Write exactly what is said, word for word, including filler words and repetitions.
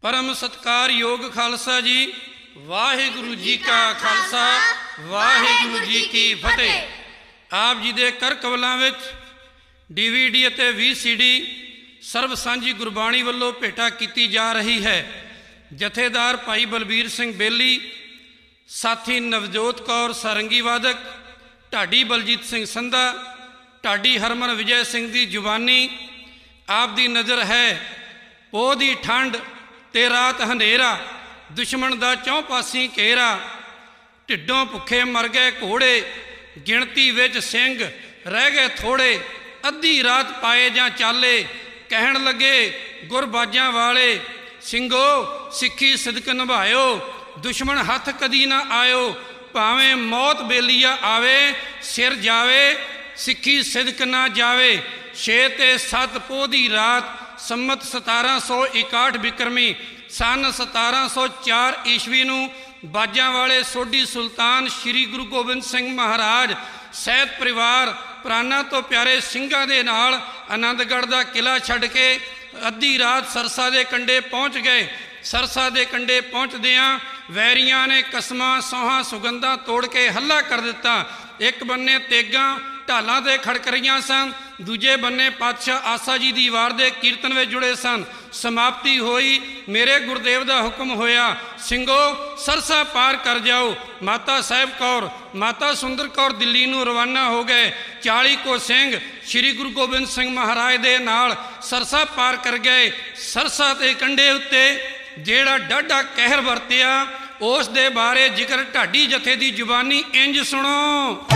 परम सत्कारयोग खालसा जी। वाहिगुरु जी का खालसा वाहिगुरु जी की फतेह। आप जी दे कर कवलां विच डी वी डी अते V C D Sarv Sanjhi Gurbani वल्लों भेटा की जा रही है। जथेदार भाई बलबीर सिंह बेली, साथी नवजोत कौर सारंगी वादक, ढाडी बलजीत सिंह संधा, ढाडी हरमन विजय सिंह की जुबानी। आप दी नज़र है पोह दी ठंड ते रात हनेरा, दुश्मन दा चौं पासी घेरा। ढिड्डों भुखे मर गए घोड़े, गिणती विच सिंह रह गए थोड़े। अद्धी रात पाए जां चाले, कहण लगे गुरबाजां वाले। ਸਿੰਘੋ सिक्खी सिदक निभायो, दुश्मन हथ कदी ना आयो। भावें मौत बेलिया आवे, सिर जावे सिक्खी सिदक ना जावे। छे ते सत्त पोह दी रात संमत सतारह सौ इकाहठ विक्रमी सन सतारह सौ चार ईस्वी नूं बाजां वाले सोढी सुल्तान श्री गुरु गोबिंद सिंह महाराज सहित परिवार प्राणा तो प्यारे ਸਿੰਘਾਂ ਦੇ नाल आनंदगढ़ दा किला छड्ड के अद्धी रात सरसा दे कंढे पहुँच गए। सरसा दे कंढे पहुँचदियां वैरियां ने कसमां सौहां सुगंधा तोड़ के हल्ला कर दिता। एक बन्ने तेगां ढालां ते खड़क रहीआं सन, दूजे बन्ने पातशाह आसा जी दी वार दे कीर्तन विच जुड़े सन। समाप्ति होई, मेरे गुरदेव दा हुक्म होया, ਸਿੰਘੋ सरसा पार कर जाओ। माता साहिब कौर, माता सुंदर कौर दिल्ली नूं रवाना हो गए। चाली को सिंह श्री गुरु गोबिंद सिंह महाराज दे नाल सरसा पार कर गए। सरसा ते कंढे उत्ते जेड़ा डाढा कहर वरतिया, उस दे बारे जिक्र ढाडी जथे दी जुबानी इंज सुनो।